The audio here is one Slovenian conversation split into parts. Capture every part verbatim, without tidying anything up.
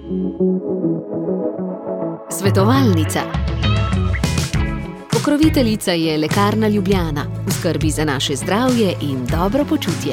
Svetovalnica. Pokroviteljica je Lekarna Ljubljana, v skrbi za naše zdravje in dobro počutje.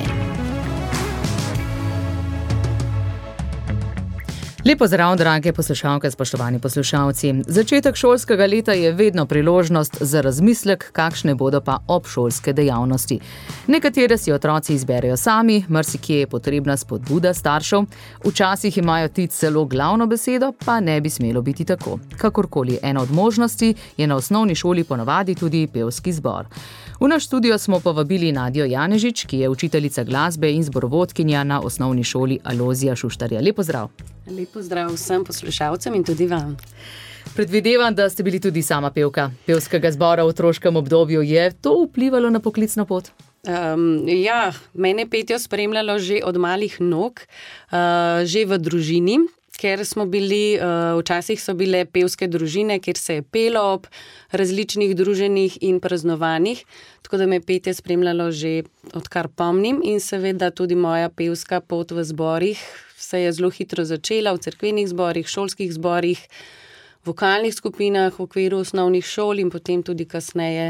Lep pozdrav, drage poslušalke, spoštovani poslušalci. Začetek šolskega leta je vedno priložnost za razmislek, kakšne bodo pa obšolske dejavnosti. Nekatere si otroci izberejo sami, marsikje je potrebna spodbuda staršev, včasih imajo ti celo glavno besedo, pa ne bi smelo biti tako. Kakorkoli, ena od možnosti je na osnovni šoli ponavadi tudi pevski zbor. V naš studio smo povabili Nadjo Janežič, ki je učiteljica glasbe in zborovodkinja na osnovni šoli Alojzija Šuštarja. Lep pozdrav. Lep pozdrav vsem poslušalcem in tudi vam. Predvidevam, da ste bili tudi sama pevka pevskega zbora v otroškem obdobju. Je to vplivalo na poklicno pot? Um, ja, mene petje spremljalo že od malih nog, uh, že v družini, ker smo bili, uh, včasih so bile pevske družine, kjer se je pelo ob različnih druženjih in praznovanjih, tako da me petje spremljalo že odkar pomnim in seveda tudi moja pevska pot v zborih se je zelo hitro začela v cerkvenih zborih, šolskih zborih, vokalnih skupinah v okviru osnovnih šol in potem tudi kasneje.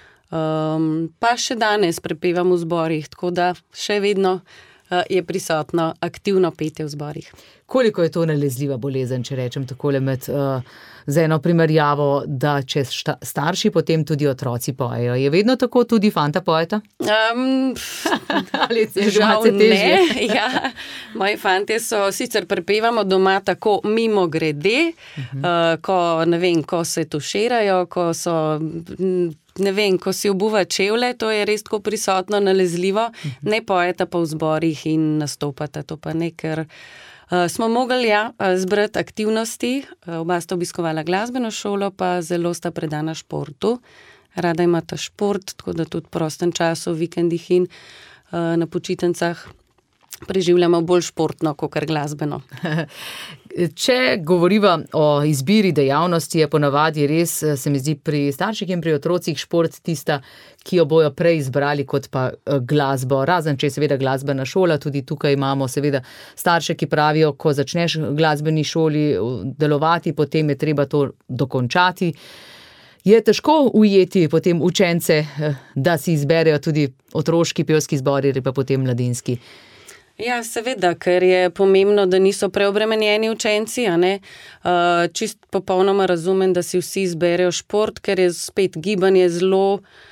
Um, pa še danes prepevam v zborih, tako da še vedno uh, je prisotno aktivno petje v zborih. Koliko je to nalezljiva bolezen, če rečem takole med uh, z eno primerjavo, da če šta, starši potem tudi otroci pojejo? Je vedno tako, tudi fanta pojeta? Um, Ali se žal ne, ja. Moji fantje so, sicer prepevamo doma tako mimo grede, uh-huh. uh, ko, ne vem, ko se tuširajo, ko so... Ne vem, ko si obuva čevlje, to je res tako prisotno, nalezljivo, ne pojeta pa v zborih in nastopata, to pa ne, ker uh, smo mogli ja, zbrati aktivnosti, uh, oba sta obiskovala glasbeno šolo, pa zelo sta predana športu, rada imata šport, tako da tudi v prostem času, v vikendih in uh, na počitnicah preživljamo bolj športno, kot glasbeno. Če govoriva o izbiri dejavnosti, je ponavadi res, se mi zdi, pri starših in pri otrocih šport tista, ki jo bojo prej izbrali kot pa glasbo. Razen, če je seveda glasbena šola, tudi tukaj imamo seveda starše, ki pravijo, ko začneš v glasbeni šoli delovati, potem je treba to dokončati. Je težko ujeti potem učence, da si izberejo tudi otroški pevski zbor ali pa potem mladinski? Ja, seveda, ker je pomembno, da niso preobremenjeni učenci, a ne. Uh, čist popolnoma razumem, da si vsi izberejo šport, ker je spet gibanje zelo,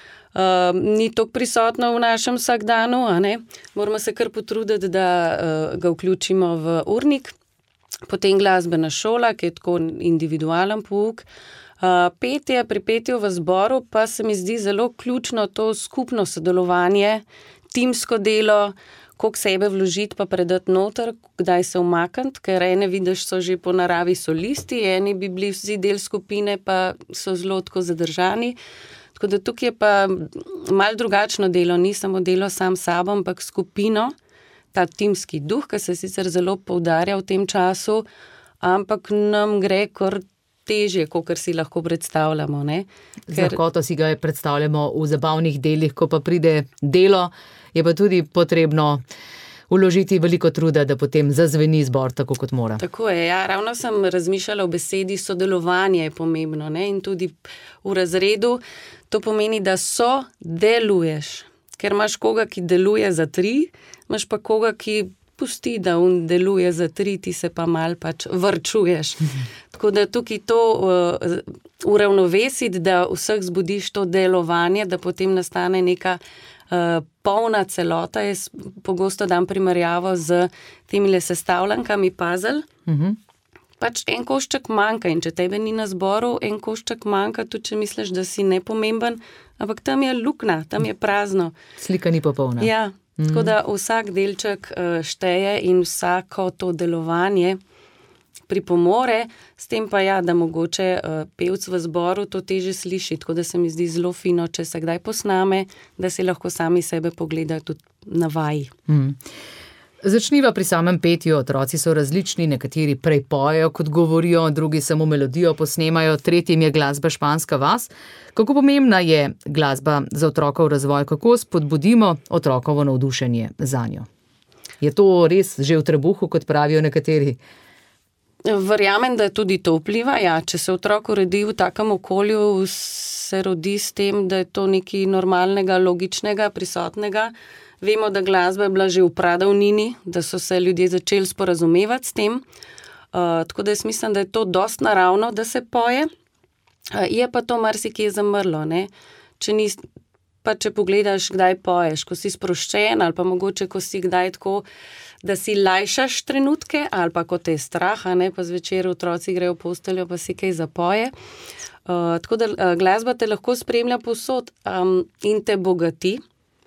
uh, ni toliko prisotno v našem vsakdanu, a ne. Moramo se kar potruditi, da uh, ga vključimo v urnik. Potem glasbena šola, ki je tako individualen pouk. Uh, petje, pri petju v zboru pa se mi zdi zelo ključno to skupno sodelovanje, timsko delo, koliko sebe vložiti pa predati noter, kdaj se umakniti, ker ene vidiš so že po naravi solisti, eni bi bili vsi del skupine, pa so zelo tako zadržani. Tako da tukaj je pa malo drugačno delo, ni samo delo sam s sabo, ampak skupino, ta timski duh, ki se sicer zelo poudarja v tem času, ampak nam gre kar težje, kot si lahko predstavljamo. Ne? Ker... Z lahkoto si ga predstavljamo v zabavnih delih, ko pa pride delo, je pa tudi potrebno vložiti veliko truda, da potem zazveni zbor tako, kot mora. Tako je, ja, ravno sem razmišljala o besedi sodelovanje je pomembno, ne, in tudi v razredu to pomeni, da so deluješ, ker imaš koga, ki deluje za tri, imaš pa koga, ki pusti, da on deluje za tri, ti se pa mal pač vrčuješ. Tako da tukaj to uh, uravnovesiti, da vseh zbudiš to delovanje, da potem nastane neka Uh, polna celota. Jaz pogosto dam primerjavo z temile sestavljankami puzzle. Uh-huh. Pač en košček manjka in če tebe ni na zboru, en košček manjka, tudi če misliš, da si nepomemben, ampak tam je luknja, tam je prazno. Slika ni popolna. Ja, uh-huh. Tako da vsak delček uh, šteje in vsako to delovanje pripomore, s tem pa ja, da mogoče uh, pevc v zboru to teže sliši, tako da se mi zdi zelo fino, če se kdaj posname, da si lahko sami sebe pogledajo tudi na vaji. Hmm. Začniva pri samem petju, otroci so različni, nekateri prej pojejo, kot govorijo, drugi samo melodijo posnemajo, tretjim je glasba španska vas. Kako pomembna je glasba za otrokov razvoj, kako spodbudimo otrokovo navdušenje zanjo? Je to res že v trebuhu, kot pravijo nekateri? Verjamem, da tudi to vpliva. Ja, če se otrok rodi v takem okolju, se rodi s tem, da je to nekaj normalnega, logičnega, prisotnega. Vemo, da glasba je bila že v pradavnini, da so se ljudje začeli sporazumevati s tem. Uh, tako da jaz mislim, da je to dost naravno, da se poje. Uh, je pa to marsikje zamrlo, ne? Če ni, pa če pogledaš, kdaj poješ, ko si sproščen ali pa mogoče, ko si kdaj tako, da si lajšaš trenutke ali pa ko te je strah, ne, pa zvečer otroci grejo v posteljo, pa si kaj zapoje. Uh, tako da uh, glasba te lahko spremlja povsod um, in te bogati,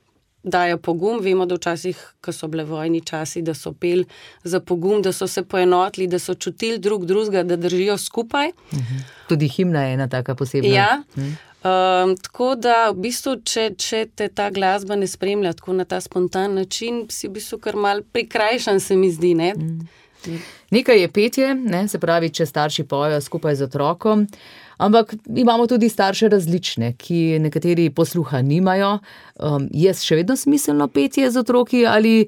dajo pogum. Vemo, da včasih, ko so bile vojni časi, da so peli za pogum, da so se poenotili, da so čutili drug drugega, da držijo skupaj. Mhm. Tudi himna je ena taka posebna. Ja, mhm. Um, tako da v bistvu, če, če te ta glasba ne spremlja tako na ta spontan način, si v bistvu kar mal prikrajšan, se mi zdi, ne? Mm. Nekaj je petje, ne? Se pravi, če starši pojejo skupaj z otrokom, ampak imamo tudi starše različne, ki nekateri posluha nimajo. Um, je še vedno smiselno petje z otroki ali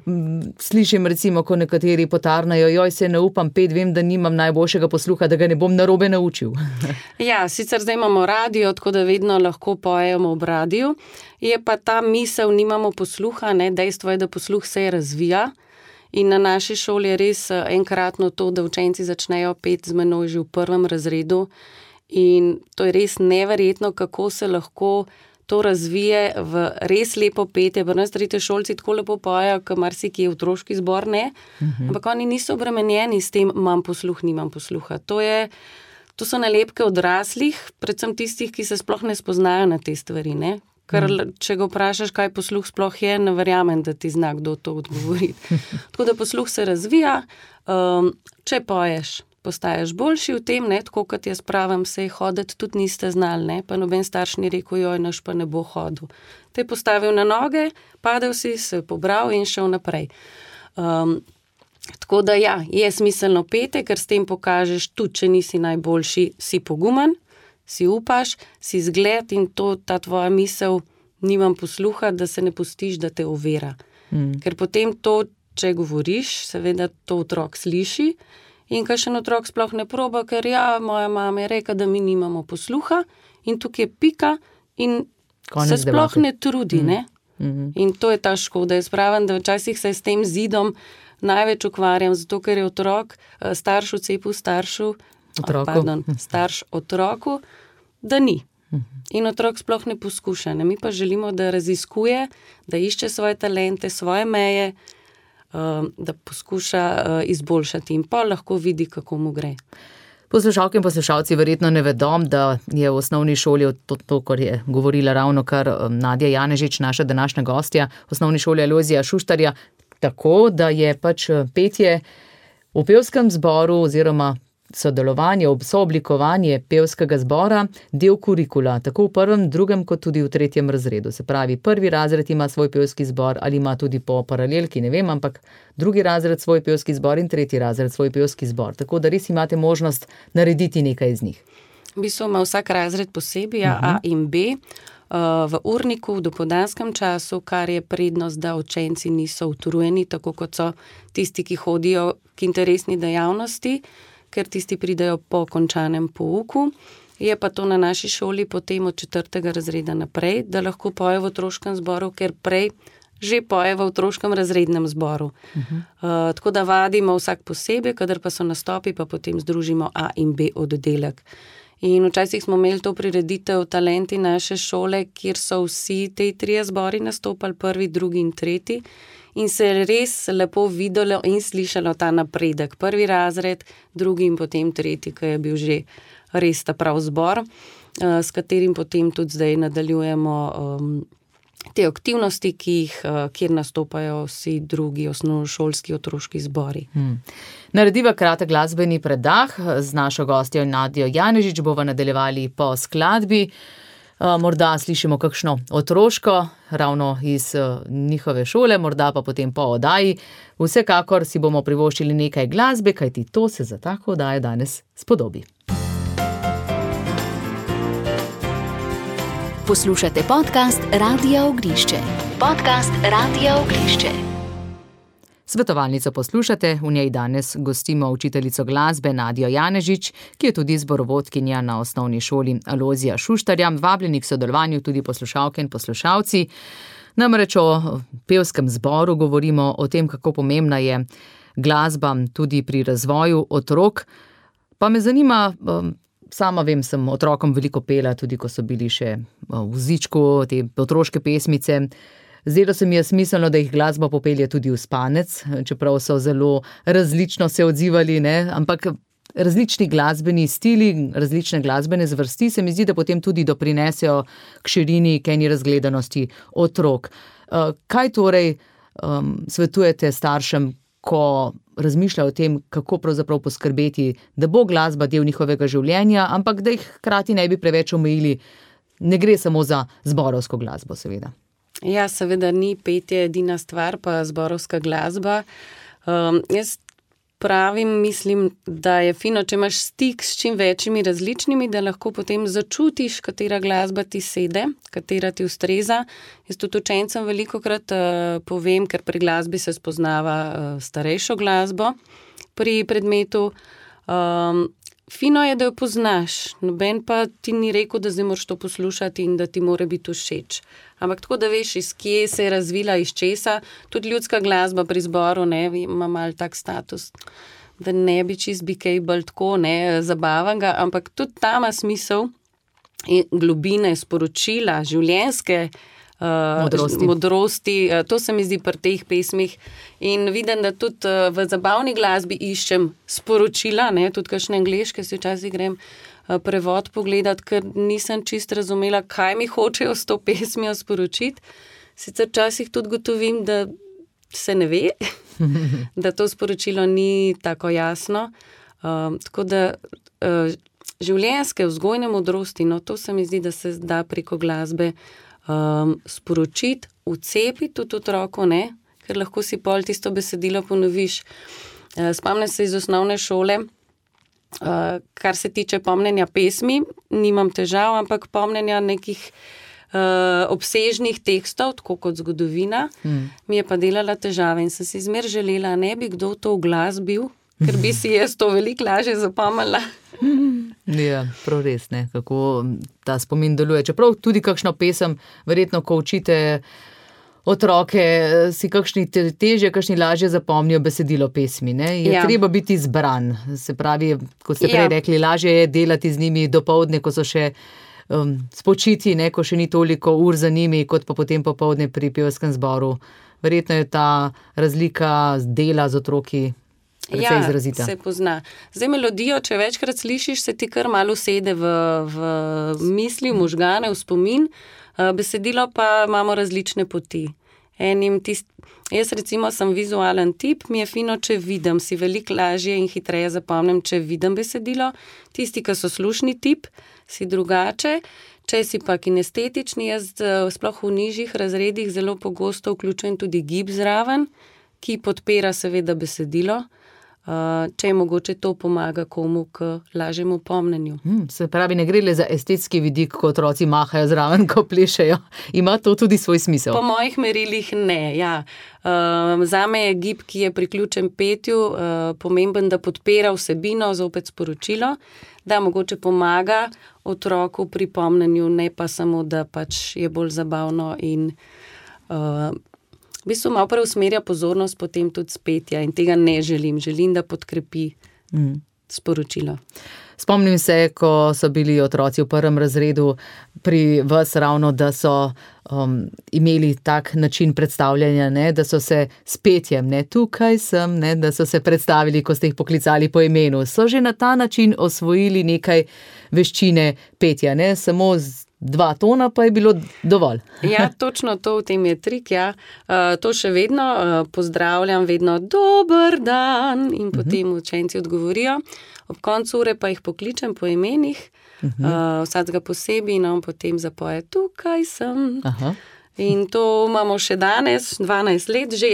m, slišim recimo, ko nekateri potarnajo, joj se ne upam pet, vem, da nimam najboljšega posluha, da ga ne bom narobe naučil. Ja, sicer zdaj imamo radio, tako da vedno lahko pojemo v radiju. Je pa ta misel, nimamo posluha, ne? Dejstvo je, da posluh se razvija. In na naši šoli je res enkratno to, da učenci začnejo peti z menoj že v prvem razredu. In to je res neverjetno, kako se lahko to razvije v res lepo petje. Pri nas tretješolci tako lepo pojejo, kot marsikje otroški zbor, ne. Uh-huh. Ampak oni niso obremenjeni s tem, imam posluh, nimam posluha. To je, to so nalepke odraslih, predvsem tistih, ki se sploh ne spoznajo na te stvari, ne. Ker če ga vprašaš, kaj posluh sploh je, ne verjamem, da ti zna kdo to odgovoriti. Tako da posluh se razvija, um, če poješ, postaješ boljši v tem, ne, tako kot jaz pravim, se je hoditi tudi niste znali, ne, pa noben starš ni rekel, joj, naš pa ne bo hodil. Te postavil na noge, padel si, se pobral in šel naprej. Um, tako da ja, je smiselno pete, ker s tem pokažeš, tudi če nisi najboljši, si pogumen, si upaš, si zgled in to, ta tvoja misel, nimam posluha, da se ne pustiš, da te ovira. Mm. Ker potem to, če govoriš, seveda to otrok sliši in kakšen otrok sploh ne proba, ker ja, moja mama je rekla, da mi nimamo posluha in tukaj je pika in konec se sploh debate. Ne trudi, mm. ne? Mm-hmm. In to je ta škoda. Jaz pravim, da včasih se s tem zidom največ ukvarjam, zato ker je otrok, starš v cepu staršu, Oh, pardon, starš otroku, da ni. In otrok sploh ne poskuša. Ne? Mi pa želimo, da raziskuje, da išče svoje talente, svoje meje, da poskuša izboljšati in pa lahko vidi, kako mu gre. Poslušalke in poslušalci verjetno ne vedo, da je v osnovni šoli, to, to kar je govorila ravno kar Nadja Janežič, naša današnja gostja, v osnovni šoli Alojzija Šuštarja, tako, da je pač petje v pevskem zboru oziroma sodelovanje, sooblikovanje pevskega zbora del kurikula, tako v prvem, drugem, kot tudi v tretjem razredu. Se pravi, prvi razred ima svoj pevski zbor ali ima tudi po paralelki, ne vem, ampak drugi razred svoj pevski zbor in tretji razred svoj pevski zbor. Tako da res imate možnost narediti nekaj iz njih. V bistvu ima vsak razred posebej, uh-huh. A in B, v urniku, v dopoldanskem času, kar je prednost, da učenci niso utrujeni, tako kot so tisti, ki hodijo k interesni dejavnosti, ker tisti pridejo po končanem pouku. Je pa to na naši šoli potem od četrtega razreda naprej, da lahko poje v otroškem zboru, ker prej že poje v otroškem razrednem zboru. Uh-huh. Uh, tako da vadimo vsak posebej, kadar pa so nastopi, pa potem združimo A in B oddelek. In včasih smo imeli to prireditev Talenti naše šole, kjer so vsi te trije zbori nastopali, prvi, drugi in tretji. In se je res lepo videlo in slišalo ta napredek. Prvi razred, drugi in potem tretji, ki je bil že res ta prav zbor, s katerim potem tudi zdaj nadaljujemo um, te aktivnosti, ki jih, kjer nastopajo vsi drugi osnovnošolski otroški zbori. Hmm. Narediva kratek glasbeni predah z našo gostjo Nadjo Janežič, bova nadaljevali po skladbi. Morda slišimo kakšno otroško, ravno iz njihove šole, morda pa potem po oddaji. Vsekakor si bomo privoščili nekaj glasbe, kajti to se za tako oddajo danes spodobi. Poslušate podcast Radia Oglišče. Podcast Radia Oglišče. Svetovalnico poslušate, v njej danes gostimo učiteljico glasbe Nadjo Janežič, ki je tudi zborovodkinja na osnovni šoli Alojzija Šuštarja. Vabljeni k sodelovanju tudi poslušalke in poslušalci. Namreč o pevskem zboru govorimo, o tem, kako pomembna je glasba tudi pri razvoju otrok. Pa me zanima, sama vem, sem otrokom veliko pela, tudi ko so bili še v vozičku, te otroške pesmice. Zdelo se mi je smiselno, da jih glasba popelje tudi v spanec, čeprav so zelo različno se odzivali, ne? Ampak različni glasbeni stili, različne glasbene zvrsti se mi zdi, da potem tudi doprinesejo k širini, k eni razgledanosti otrok. Kaj torej um, svetujete staršem, ko razmišljajo o tem, kako pravzaprav poskrbeti, da bo glasba del njihovega življenja, ampak da jih hkrati ne bi preveč omejili? Ne gre samo za zborovsko glasbo, seveda. Ja, seveda ni petje edina stvar, pa zborovska glasba. Um, jaz pravim, mislim, da je fino, če imaš stik s čim večjimi različnimi, da lahko potem začutiš, katera glasba ti sede, katera ti ustreza. Jaz tudi učencem velikokrat uh, povem, ker pri glasbi se spoznava uh, starejšo glasbo pri predmetu. Um, Fino je, da jo poznaš, noben pa ti ni rekel, da zdaj moraš to poslušati in da ti mora biti všeč. Ampak tako, da veš, iz kje se je razvila, iz česa, tudi ljudska glasba pri zboru, ne, ima malo tak status, da ne bi čist bi kaj bolj tako, ne, zabavanga, ampak tudi ta ima smisel in globine, sporočila, življenjske Uh, modrosti. modrosti, uh, to se mi zdi pri teh pesmih in vidim, da tudi uh, v zabavni glasbi iščem sporočila, ne, tudi kakšne angleške si včasih grem uh, prevod pogledat, ker nisem čist razumela, kaj mi hočejo s to pesmijo sporočiti. Sicer včasih tudi gotovim, da se ne ve, da to sporočilo ni tako jasno. Uh, tako da uh, življenjske vzgojne modrosti, no to se mi zdi, da se da preko glasbe Um, sporočiti, vcepiti tudi otroku, ne, ker lahko si pol tisto besedilo ponoviš. Uh, spomnim se iz osnovne šole, uh, kar se tiče pomnenja pesmi, nimam težav, ampak pomnenja nekih uh, obsežnih tekstov, tako kot zgodovina, hmm. mi je pa delala težave in sem si zmer želela, ne bi kdo to v glas bil, ker bi si jaz to veliko lažje zapomnila. Ja, prav res, ne, kako ta spomin deluje. Čeprav tudi kakšno pesem, verjetno, ko učite otroke, si kakšni težje, kakšni lažje zapomnijo besedilo pesmi, ne. Je ja. treba biti zbran. Se pravi, kot ste prej ja. rekli, lažje je delati z njimi dopoldne, ko so še um, spočiti, ne, ko še ni toliko ur za njimi, kot pa potem popoldne pri pevskem zboru. Verjetno je ta razlika dela z otroki ja, izrazita. Se pozna. Zdaj melodijo, če večkrat slišiš, se ti kar malo sede v, v misli, v možgane, v spomin, besedilo pa imamo različne poti. Enim tist, jaz recimo sem vizualen tip, mi je fino, če vidim, si veliko lažje in hitreje zapomnim, če vidim besedilo. Tisti, ki so slušni tip, si drugače. Če si pa kinestetični, jaz sploh v nižjih razredih zelo pogosto vključujem tudi gib zraven, ki podpira seveda besedilo. Uh, če je mogoče to pomaga komu k lažjemu pomnenju. Hmm, se pravi, ne gre le za estetski vidik, ko otroci mahajo zraven, ko plešejo. Ima to tudi svoj smisel? Po mojih merilih ne, ja. Uh, zame je gib, ki je priključen petju, uh, pomemben, da podpira vsebino, zopet sporočilo, da mogoče pomaga otroku pri pomnenju, ne pa samo, da pač je bolj zabavno in uh, v bistvu malo preusmerja pozornost potem tudi spetja in tega ne želim. Želim, da podkrepi mm. sporočilo. Spomnim se, ko so bili otroci v prvem razredu pri vas ravno, da so um, imeli tak način predstavljanja, ne, da so se s petjem, ne, tukaj sem, ne, da so se predstavili, ko ste jih poklicali po imenu. So že na ta način osvojili nekaj veščine petja, ne, samo z dva tona pa je bilo dovolj. Ja, točno to, v tem je trik, ja. Uh, to še vedno uh, pozdravljam, vedno dober dan in potem uh-huh. učenci odgovorijo. Ob koncu ure pa jih pokličem po imenih, uh-huh. uh, vsakega posebej in on potem zapoje, tukaj sem. Aha. In to imamo še danes, dvanajst let že.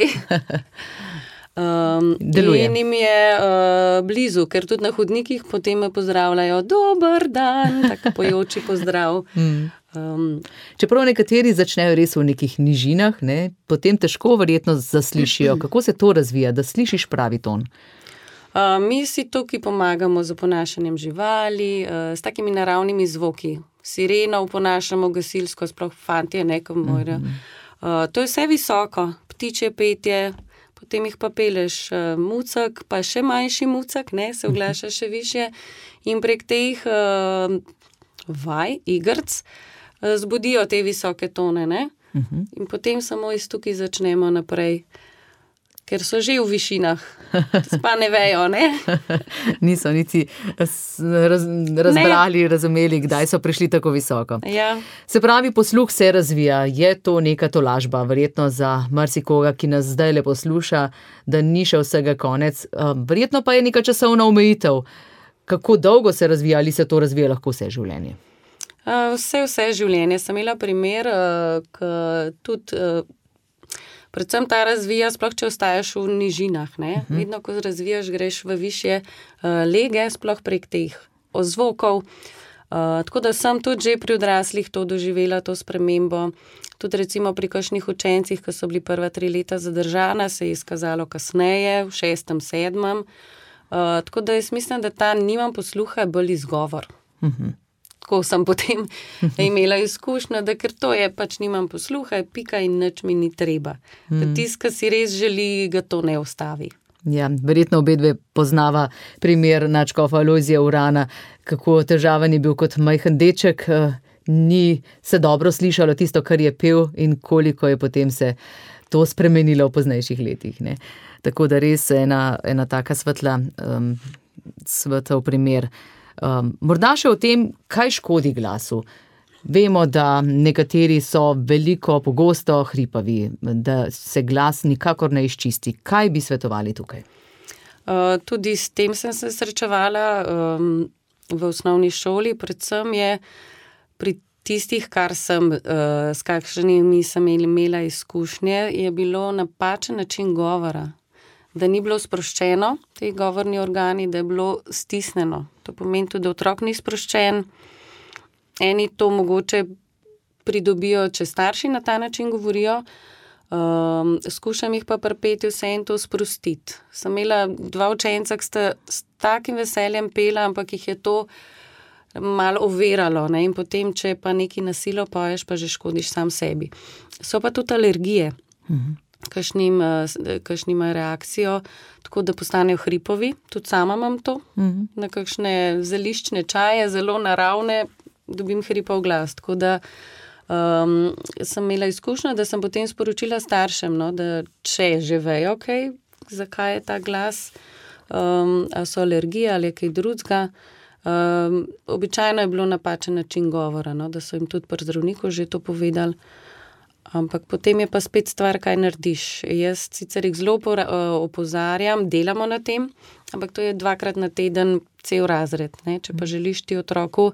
Um, in jim je uh, blizu, ker tudi na hodnikih potem me pozdravljajo, dober dan, tako pojoči pozdrav. Mm. Um, Čeprav nekateri začnejo res v nekih nižinah, ne, potem težko verjetno zaslišijo. Kako se to razvija, da slišiš pravi ton? Uh, mi si tukaj pomagamo z oponašanjem živali, uh, s takimi naravnimi zvoki. Sireno oponašamo gasilsko, sploh fantje, neko morajo. Uh, to je vse visoko, ptiče petje, potem jih pa peleš uh, mucek, pa še manjši mucek, ne, se oglaša še više in prek teh uh, vaj, igrc, zbudijo te visoke tone, ne? Uh-huh. In potem samo iz tukaj začnemo naprej, ker so že v višinah, pa ne vejo, ne? Niso niti raz, razbrali, ne. Razumeli, kdaj so prišli tako visoko. Ja. Se pravi, posluh se razvija, je to neka tolažba, verjetno za marsikoga, ki nas zdaj le posluša, da ni še vsega konec, verjetno pa je neka časovna omejitev. Kako dolgo se razvija, ali se to razvija lahko vse življenje? Vse, vse življenje. Sem imela primer, ki tudi, predvsem ta razvija, sploh če ostajaš v nižinah, ne? Uh-huh. Vedno, ko razvijaš, greš v višje lege, sploh prek teh ozvokov. Tako da sem tudi že pri odraslih to doživela, to spremembo. Tudi recimo pri kakšnih učencih, ki so bili prva tri leta zadržana, se je izkazalo kasneje, v šestem, sedmem. Tako da jaz mislim, da ta nimam posluha, bolj izgovor. Uh-huh. Tako sem potem imela izkušnjo, da ker to je, pač nimam posluha, pika in nič mi ni treba. Mm. Tisk, ki si res želi, ga to ne ustavi. Ja, verjetno obedve poznava primer nadškofa Alojzija Urana, kako težaven je bil kot majhen deček, ni se dobro slišalo tisto, kar je pel in koliko je potem se to spremenilo v poznejših letih. Ne? Tako da res ena, ena taka svetla, um, svetov primer. Um, morda še o tem, kaj škodi glasu. Vemo, da nekateri so veliko pogosto hripavi, da se glas nikakor ne izčisti. Kaj bi svetovali tukaj? Uh, tudi s tem sem se srečevala um, v osnovni šoli. Predvsem je pri tistih, kar sem, uh, s kakšnimi sem imela izkušnje, je bilo napačen način govora. Da ni bilo sproščeno, te govorni organi, da je bilo stisnjeno. To pomeni tudi, da otrok ni sproščen. Eni to mogoče pridobijo, če starši na ta način govorijo. Um, skušam jih pa pripeti vse in to sprostiti. Sem imela dva učenca, ki sta s takim veseljem pela, ampak jih je to malo oviralo. Ne? In potem, če pa nekaj na silo poješ, pa že škodiš sam sebi. So pa tudi alergije. Mhm. Kakšnim, kakšnim reakcijo, tako da postanejo hripovi. Tudi sama imam to. Mm-hmm. Na kakšne zeliščne čaje, zelo naravne, dobim hripov glas. Tako da um, sem imela izkušnjo, da sem potem sporočila staršem, no, da če že vejo, okay, zakaj je ta glas, um, ali so alergije ali je kaj drugega. Um, običajno je bilo napačen način govora, no, da so jim tudi pri zdravniku že to povedali. Ampak potem je pa spet stvar, kaj narediš. Jaz sicer jih zelo opozarjam, delamo na tem, ampak to je dvakrat na teden cel razred. Ne? Če pa želiš ti otroku,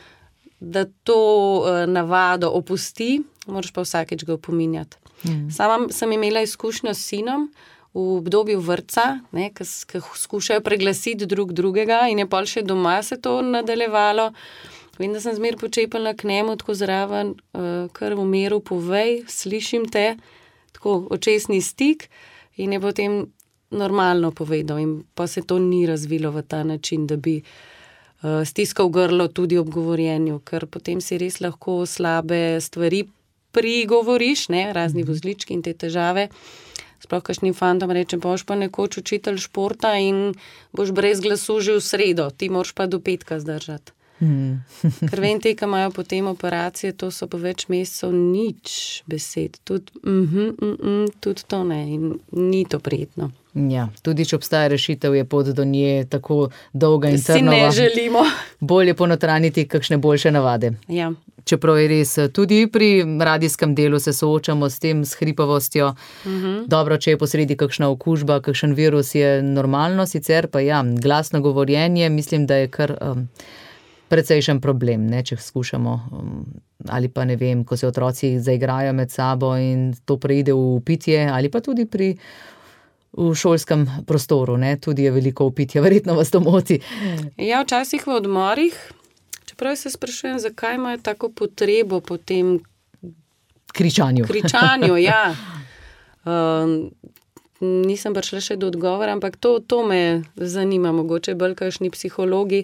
da to navado opusti, moraš pa vsakeč ga opominjati. Mm. Sama sem imela izkušnjo s sinom v obdobju vrtca, ki skušajo preglasiti drug drugega in je pol še doma se to nadaljevalo. Vem, da sem zmer počepala k njemu, tako zraven, uh, kar v miru povej, slišim te, tako očesni stik in je potem normalno povedal in pa se to ni razvilo v ta način, da bi uh, stiskal grlo tudi ob govorjenju, ker potem si res lahko slabe stvari prigovoriš, ne, razni vozlički in te težave. Sploh kakšnim fantom rečem, boš pa nekoč učitelj športa in boš brez glasu že v sredo, ti moraš pa do petka zdržati. Hmm. Ker vem, te, ki imajo potem operacije, to so pa več mesecev nič besed. Tudi, mm-hmm, mm-mm, tudi to ne. In ni to prijetno. Ja, tudi če obstaja rešitev, je pot do nje tako dolga in trnova. Si ne želimo. Bolje ponotraniti kakšne boljše navade. Ja. Čeprav je res, tudi pri radijskem delu se soočamo s tem, s hripavostjo. Mm-hmm. Dobro, če je posredi kakšna okužba, kakšen virus, je normalno, sicer pa ja, glasno govorjenje, mislim, da je kar... Um, precejšen problem, ne, če skušamo, ali pa ne vem, ko se otroci zaigrajo med sabo in to preide v pitje, ali pa tudi pri v šolskem prostoru, ne, tudi je veliko upitja, verjetno vas to moti. Ja, včasih v odmorih, čeprav se sprašujem, zakaj imajo tako potrebo po tem kričanju. kričanju, ja. Um, nisem prišla še do odgovora, ampak to, to me zanima, mogoče bolj kakšni psihologi,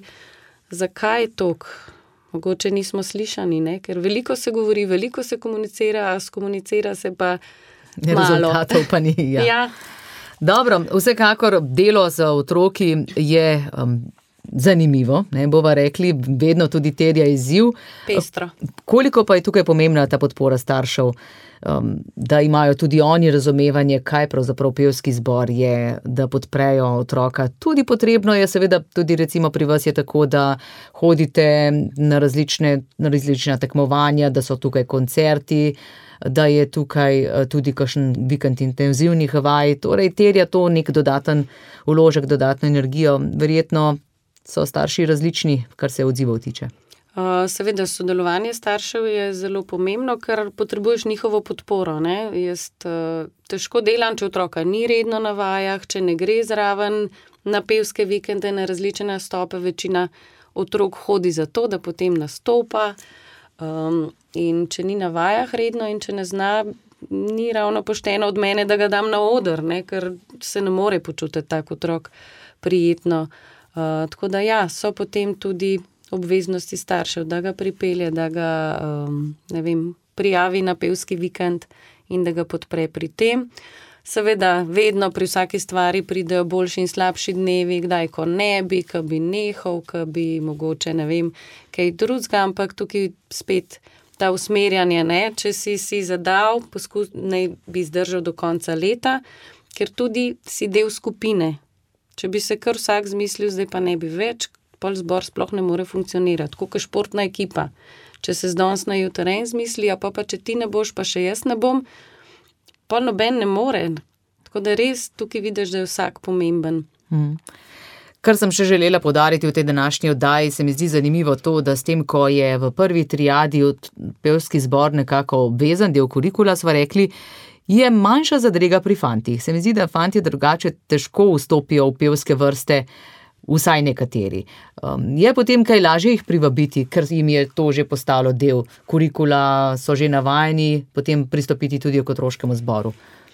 zakaj tok? Mogoče nismo slišani, ne? Ker veliko se govori, veliko se komunicira, a skomunicira se pa malo. Rezultatov pa ni, ja. Ja. Dobro, vsekakor delo z otroki je um, zanimivo, ne bova rekli, vedno tudi terja izziv. Pestro. Koliko pa je tukaj pomembna ta podpora staršev, um, da imajo tudi oni razumevanje, kaj pravzaprav pevski zbor je, da podprejo otroka. Tudi potrebno je, seveda, tudi recimo pri vas je tako, da hodite na različne, na različna tekmovanja, da so tukaj koncerti, da je tukaj tudi kakšen vikend intenzivnih vaj, torej terja to nek dodaten vložek, dodatno energijo. Verjetno so starši različni, kar se odzivov tiče. Uh, seveda, sodelovanje staršev je zelo pomembno, ker potrebuješ njihovo podporo. Ne? Jaz uh, težko delam, če otroka ni redno na vajah, če ne gre zraven na pevske vikende, na različne nastope. Večina otrok hodi za to, da potem nastopa. Um, in če ni na vajah redno in če ne zna, ni ravno pošteno od mene, da ga dam na oder, ne? Ker se ne more počutiti tak otrok prijetno. Uh, tako da ja, so potem tudi obveznosti staršev, da ga pripelje, da ga um, ne vem, prijavi na pevski vikend in da ga podpre pri tem. Seveda, vedno pri vsaki stvari pridejo boljši in slabši dnevi, kdaj, ko ne bi, ko bi nehal, ko bi mogoče, ne vem, kaj drugega, ampak tukaj spet ta usmerjanje, ne, če si si zadal, poskus, naj bi zdržal do konca leta, ker tudi si del skupine. Če bi se kar vsak zmislil, zdaj pa ne bi več, pol zbor sploh ne more funkcionirati, tako kot športna ekipa. Če se z danes na jutri en zmisli, a pa, pa če ti ne boš, pa še jaz ne bom, pol noben ne more. Tako da res tukaj vidiš, da je vsak pomemben. Hmm. Kar sem še želela poudariti v tej današnji oddaji, se mi zdi zanimivo to, da s tem, ko je v prvi triadi pevski zbor nekako obvezen del kurikula, sva rekli, je manjša zadrega pri fantih. Se mi zdi, da fantje drugače težko vstopijo v pevske vrste, vsaj nekateri. Um, je potem kaj lažje jih privabiti, ker jim je to že postalo del kurikula, so že navajeni, potem pristopiti tudi k otroškemu zboru.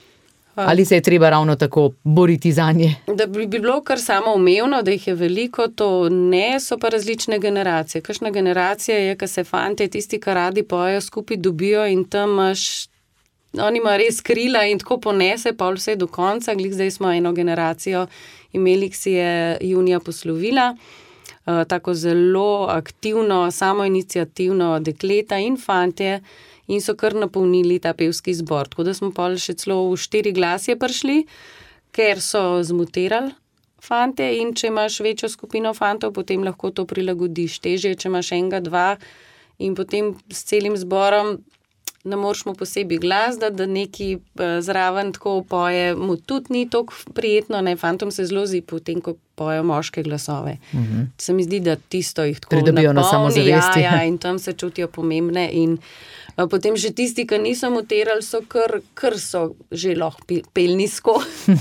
Ali se je treba ravno tako boriti zanje? Da bi bilo kar samo umevno, da jih je veliko, to ne, so pa različne generacije. Kakšna generacija je, ko se fantje, tisti, ki radi pojejo, skupaj dobijo in tam imaš, oni ima res krila in tako ponese, pa vse do konca. Glih zdaj smo eno generacijo imeli, ki si je junija poslovila, uh, tako zelo aktivno, samoiniciativno dekleta in fantje, in so kar napolnili ta pevski zbor. Tako da smo pa še celo v štiri glasje prišli, ker so zmutirali fante in če imaš večjo skupino fantov, potem lahko to prilagodiš. Težje, če imaš enega, dva in potem s celim zborom ne moreš mu posebej glas, da, da neki zraven tako poje, mu tudi ni toliko prijetno, ne, fantom se zelo zdi potem, ko pojejo moške glasove. Uh-huh. Se mi zdi, da tisto jih tako pridobijo na samozavesti. Ja, ja, in tam se čutijo pomembne in a, potem že tisti, ki niso mutirali, so kar, kar so že lahko pel nizko,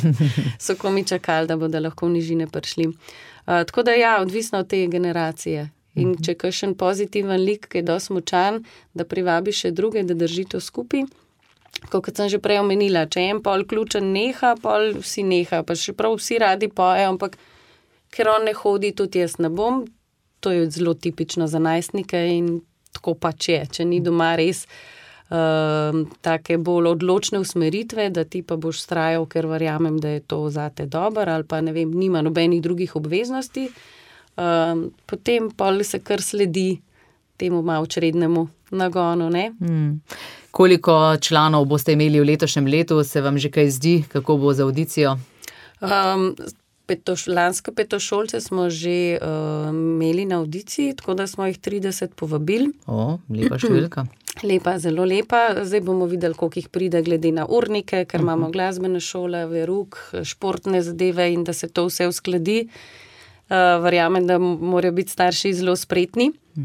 so komi čakali, da bodo lahko v nižine prišli. A, tako da ja, odvisno od te generacije. In če kakšen pozitiven lik, ki je dosti močan, da privabi še druge, da drži to skupaj. Kot sem že prej omenila, če en pol ključen neha, pol vsi neha, pa še prav vsi radi pojejo, ampak ker on ne hodi, tudi jaz ne bom, to je zelo tipično za najstnike in tako pač je. Če ni doma res uh, take bolj odločne usmeritve, da ti pa boš vztrajal, ker verjamem, da je to zate dobro, ali pa ne vem, nima nobenih drugih obveznosti, Um, potem pol se kar sledi temu malo črednemu nagonu, ne? Hmm. Koliko članov boste imeli v letošnjem letu, se vam že kaj zdi, kako bo za audicijo? Um, petoš, lanske petošolce smo že uh, imeli na audiciji, tako da smo jih trideset povabili. O, lepa številka. Lepa, zelo lepa. Zdaj bomo videli, koliko jih pride glede na urnike, ker uh-huh. imamo glasbene šole, veruk, športne zadeve in da se to vse uskladi. Uh, verjamem, da morajo biti starši zelo spretni,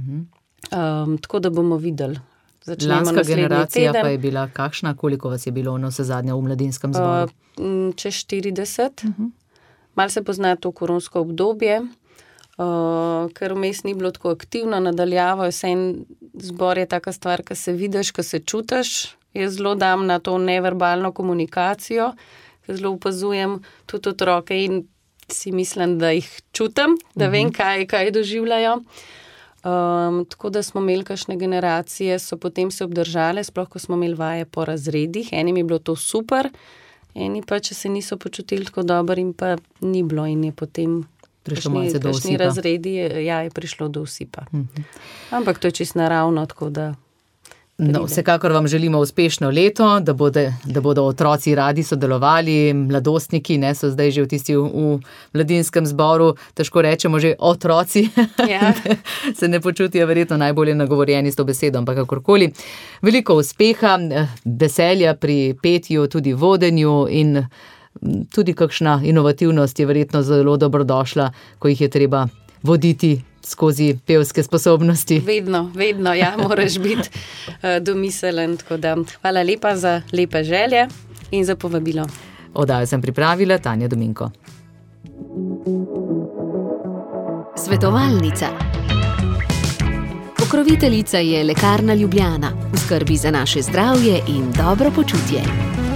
um, tako da bomo videli. Začnemo Lanska generacija teden. Pa je bila kakšna, koliko vas je bilo na vse zadnje v mladinskem zboru? Uh, čez štirideset, uh-huh. Malo se pozna to koronsko obdobje, uh, ker vmes ni bilo tako aktivno, nadaljavo, vse en zbor je taka stvar, ki se vidiš, ki se čutiš. Jaz zelo dam na to neverbalno komunikacijo, ker zelo opazujem tudi otroke in si mislim, da jih čutim, da vem, kaj, kaj doživljajo. Um, tako da smo imeli kakšne generacije, so potem se obdržale, sploh ko smo imeli vaje po razredih. Enim je bilo to super, eni pa, če se niso počutili tako dobro, in pa ni bilo in je potem prišlo malce do usipa. Razredi, ja, je prišlo do usipa. Mhm. Ampak to je čisto naravno, tako da No, vsekakor vam želimo uspešno leto, da, bode, da bodo otroci radi sodelovali, mladostniki, ne, so zdaj že v tisti v, v mladinskem zboru, težko rečemo že otroci, ja. se ne počutijo verjetno najbolje nagovorjeni s to besedo, ampak kakorkoli. Veliko uspeha, veselja pri petju, tudi vodenju in tudi kakšna inovativnost je verjetno zelo dobrodošla, ko jih je treba voditi skozi pevske sposobnosti. Vedno, vedno, ja, moraš biti uh, domiselen. Tako da, hvala lepa za lepe želje in za povabilo. Oddajo sem pripravila Tanja Dominko. Svetovalnica. Pokroviteljica je Lekarna Ljubljana, v skrbi za naše zdravje in dobro počutje.